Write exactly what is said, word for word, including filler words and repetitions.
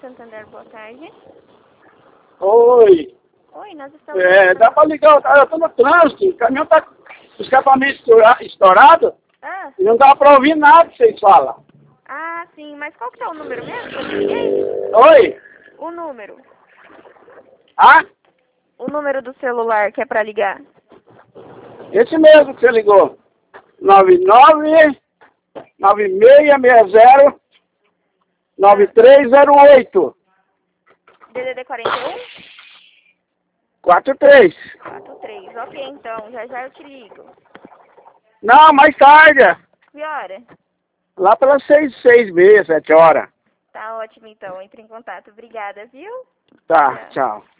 Santander, boa tarde. Oi. Oi, nós estamos... É, dá pra ligar, eu tô no trânsito, o caminhão tá com o escapamento estourado Ah, e não dá pra ouvir nada que vocês falam. ah, sim, mas qual que é o número mesmo que eu liguei? Oi? O número. Ah? O número do celular que é pra ligar. Esse mesmo que você ligou. nove nove nove seis seis zero nove três zero oito. D D D quarenta e um? quatro três. quatro três. Ok, então, já já eu te ligo. Não, mais tarde. Que hora? Lá pelas seis, seis, meia, sete horas. Tá ótimo, então. Entre em contato. Obrigada, viu? Tá, Tchau. tchau.